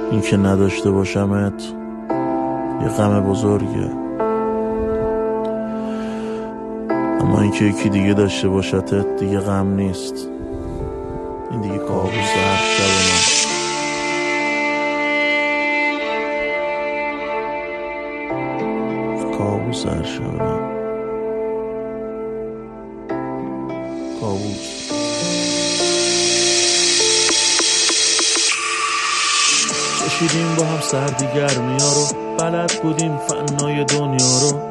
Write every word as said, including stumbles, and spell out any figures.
این که نداشته باشمت یه غم بزرگه، اما این که یکی دیگه داشته باشتت دیگه غم نیست. این دیگه کابوس هر شب من. کابوس هر شب من. کابوس. کشیدیم با هم سردی گرمیا رو، بلد بودیم فنای دنیا رو،